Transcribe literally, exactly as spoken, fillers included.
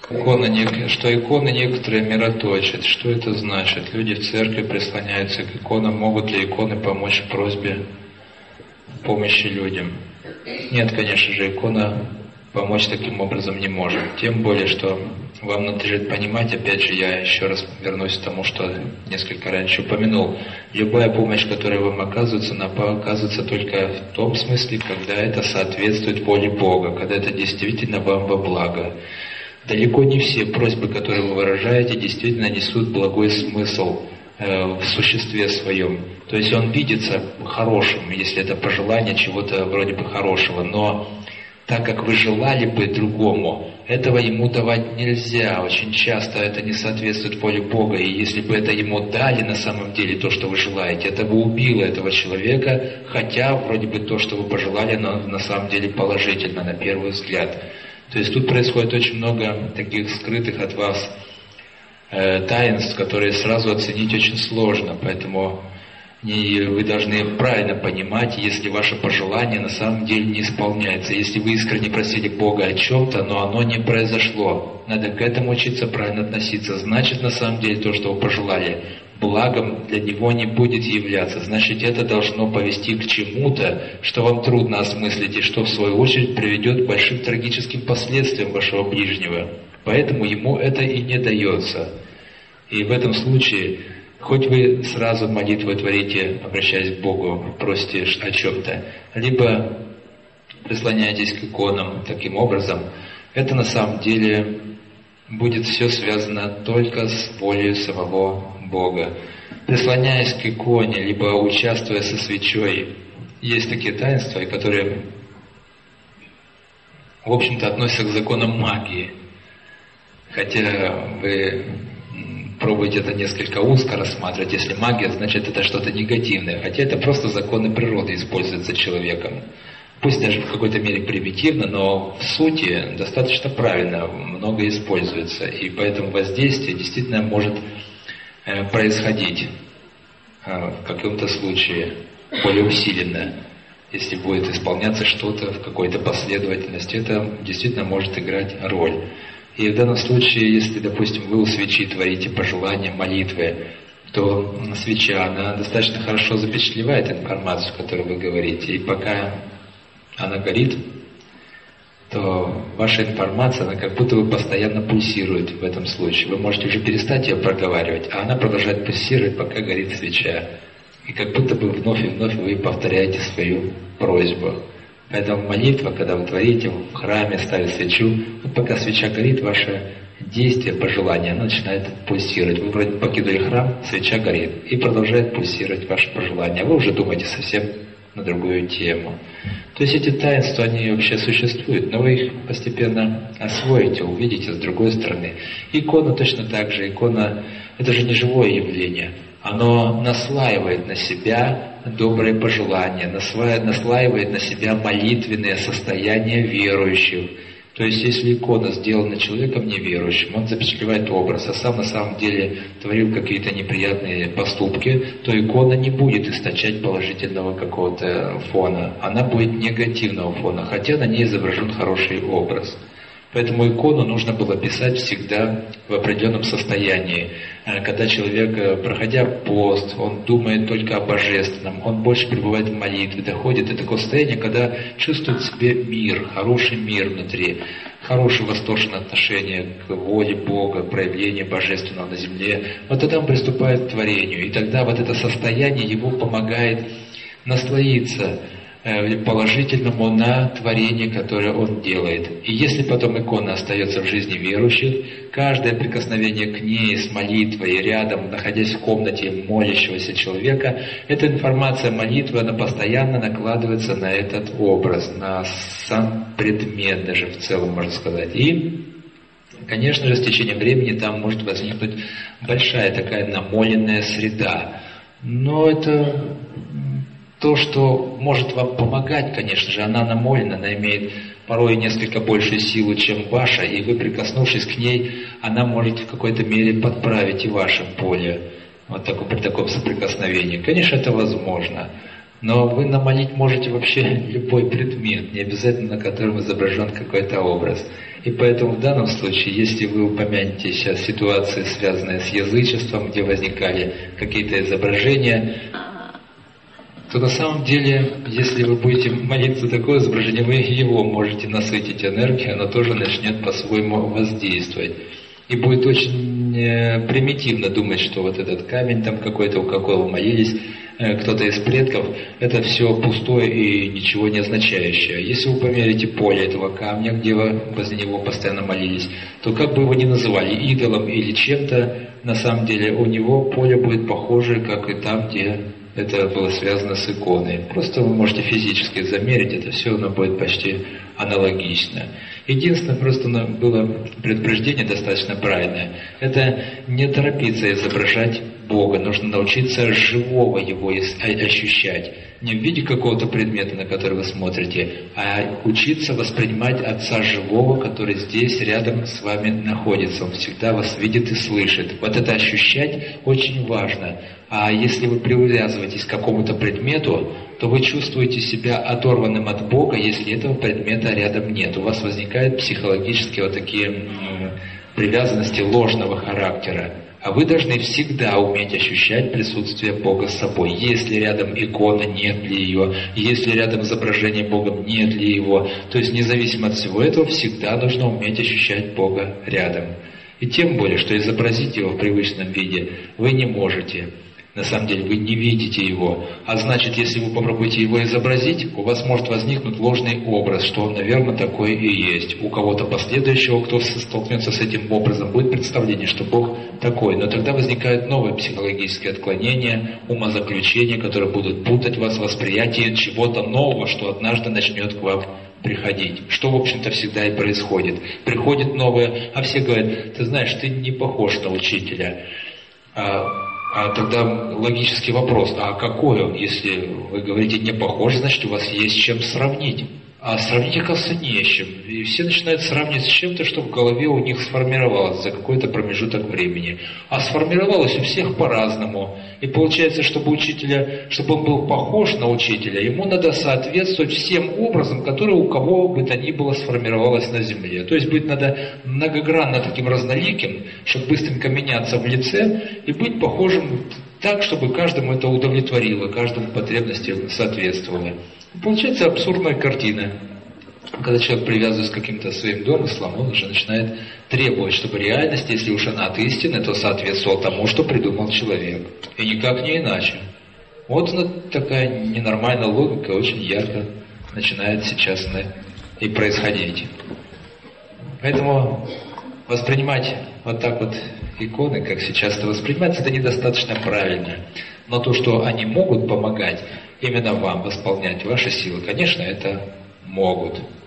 Икона, что иконы некоторые мироточат. Что это значит? Люди в церкви прислоняются к иконам. Могут ли иконы помочь в просьбе помощи людям? Нет, конечно же, икона помочь таким образом не может. Тем более, что вам надлежит понимать, опять же, я еще раз вернусь к тому, что несколько раньше упомянул. Любая помощь, которая вам оказывается, она оказывается только в том смысле, когда это соответствует воле Бога, когда это действительно вам во благо. Далеко не все просьбы, которые вы выражаете, действительно несут благой смысл э, в существе своем. То есть он видится хорошим, если это пожелание чего-то вроде бы хорошего, но так как вы желали бы другому, этого ему давать нельзя. Очень часто это не соответствует воле Бога, и если бы это ему дали на самом деле то, что вы желаете, это бы убило этого человека, хотя вроде бы то, что вы пожелали, но на самом деле положительно, на первый взгляд. То есть тут происходит очень много таких скрытых от вас э, таинств, которые сразу оценить очень сложно, поэтому не, вы должны правильно понимать, если ваше пожелание на самом деле не исполняется. Если вы искренне просили Бога о чем-то, но оно не произошло, надо к этому учиться правильно относиться. Значит, на самом деле то, что вы пожелали, благом для него не будет являться. Значит, это должно повести к чему-то, что вам трудно осмыслить, и что в свою очередь приведет к большим трагическим последствиям вашего ближнего. Поэтому ему это и не дается. И в этом случае, хоть вы сразу молитву творите, обращаясь к Богу, просите о чем-то, либо прислоняетесь к иконам таким образом, это на самом деле будет все связано только с волей самого Бога. Прислоняясь к иконе, либо участвуя со свечой, есть такие таинства, которые, в общем-то, относятся к законам магии. Хотя вы пробуете это несколько узко рассматривать. Если магия, значит это что-то негативное. Хотя это просто законы природы используются человеком. Пусть даже в какой-то мере примитивно, но в сути достаточно правильно много используется. И поэтому воздействие действительно может происходить в каком-то случае более усиленно. Если будет исполняться что-то в какой-то последовательности, это действительно может играть роль. И в данном случае, если, допустим, вы у свечи творите пожелания, молитвы, то свеча, она достаточно хорошо запечатлевает информацию, которую вы говорите. И пока она горит, то ваша информация, она как будто бы постоянно пульсирует в этом случае. Вы можете уже перестать ее проговаривать, а она продолжает пульсировать, пока горит свеча. И как будто бы вновь и вновь вы повторяете свою просьбу. Поэтому молитва, когда вы творите в храме, ставите свечу, вот пока свеча горит, ваше действие, пожелание, оно начинает пульсировать. Вы вроде покинули храм, свеча горит, и продолжает пульсировать ваше пожелание. Вы уже думаете совсем на другую тему. То есть эти таинства, они вообще существуют, но вы их постепенно освоите, увидите с другой стороны. Икона точно так же. Икона – это же не живое явление. Оно наслаивает на себя добрые пожелания, наслаивает на себя молитвенное состояние верующих. То есть, если икона сделана человеком неверующим, он запечатлевает образ, а сам на самом деле творил какие-то неприятные поступки, то икона не будет источать положительного какого-то фона, она будет негативного фона, хотя на ней изображен хороший образ. Поэтому икону нужно было писать всегда в определенном состоянии. Когда человек, проходя пост, он думает только о божественном, он больше пребывает в молитве, доходит до такого состояния, когда чувствует в себе мир, хороший мир внутри, хорошее восторженное отношение к воле Бога, проявление божественного на земле. Вот тогда он приступает к творению, и тогда вот это состояние его помогает наслоиться положительному на творение, которое он делает. И если потом икона остается в жизни верующих, каждое прикосновение к ней с молитвой, рядом, находясь в комнате молящегося человека, эта информация молитвы, она постоянно накладывается на этот образ, на сам предмет даже в целом, можно сказать. И, конечно же, с течением времени там может возникнуть большая такая намоленная среда. Но это то, что может вам помогать, конечно же, она намолена, она имеет порой несколько большую силу, чем ваша, и вы, прикоснувшись к ней, она может в какой-то мере подправить и ваше поле, вот так, при таком соприкосновении. Конечно, это возможно, Но вы намолить можете вообще любой предмет, не обязательно на котором изображен какой-то образ. И поэтому в данном случае, если вы упомянете сейчас ситуации, связанные с язычеством, где возникали какие-то изображения, то на самом деле, если вы будете молиться такое изображение, вы его можете насытить энергией, оно тоже начнет по-своему воздействовать. И будет очень примитивно думать, что вот этот камень там какой-то, у какого молились, кто-то из предков, это все пустое и ничего не означающее. Если вы померите поле этого камня, где вы возле него постоянно молились, то как бы его ни называли идолом или чем-то, на самом деле у него поле будет похоже, как и там, где это было связано с иконой. Просто вы можете физически замерить, это все оно будет почти аналогично. Единственное, просто было предупреждение достаточно правильное. Это не торопиться изображать Бога. Нужно научиться живого Его ощущать. Не в виде какого-то предмета, на который вы смотрите, а учиться воспринимать Отца живого, который здесь рядом с вами находится. Он всегда вас видит и слышит. Вот это ощущать очень важно. А если вы привязываетесь к какому-то предмету, то вы чувствуете себя оторванным от Бога, если этого предмета рядом нет. У вас возникают психологические вот такие м, привязанности ложного характера. А вы должны всегда уметь ощущать присутствие Бога с собой. Если рядом икона, нет ли ее, если рядом изображение Бога, нет ли его. То есть независимо от всего этого, всегда нужно уметь ощущать Бога рядом. И тем более, что изобразить его в привычном виде вы не можете. На самом деле вы не видите его. А значит, если вы попробуете его изобразить, у вас может возникнуть ложный образ, что он, наверное, такой и есть. У кого-то последующего, кто столкнется с этим образом, будет представление, что Бог такой. Но тогда возникают новые психологические отклонения, умозаключения, которые будут путать вас в восприятии чего-то нового, что однажды начнет к вам приходить. Что, в общем-то, всегда и происходит. Приходит новое, а все говорят: ты знаешь, ты не похож на учителя. А тогда логический вопрос: а какой он? Если вы говорите не похож, значит у вас есть с чем сравнить. А сравнить, оказывается, не с чем. И все начинают сравнивать с чем-то, что в голове у них сформировалось за какой-то промежуток времени. А сформировалось у всех по-разному. И получается, чтобы учителя, чтобы он был похож на учителя, ему надо соответствовать всем образом, которые у кого бы то ни было сформировалось на земле. То есть быть надо многогранно таким разноликим, чтобы быстренько меняться в лице и быть похожим так, чтобы каждому это удовлетворило, каждому потребности соответствовало. Получается абсурдная картина. Когда человек привязывается к каким-то своим домыслам, он уже начинает требовать, чтобы реальность, если уж она от истины, то соответствовала тому, что придумал человек. И никак не иначе. Вот она такая ненормальная логика очень ярко начинает сейчас и происходить. Поэтому воспринимать вот так вот иконы, как сейчас это воспринимается, это недостаточно правильно. Но то, что они могут помогать именно вам восполнять ваши силы, конечно, это могут.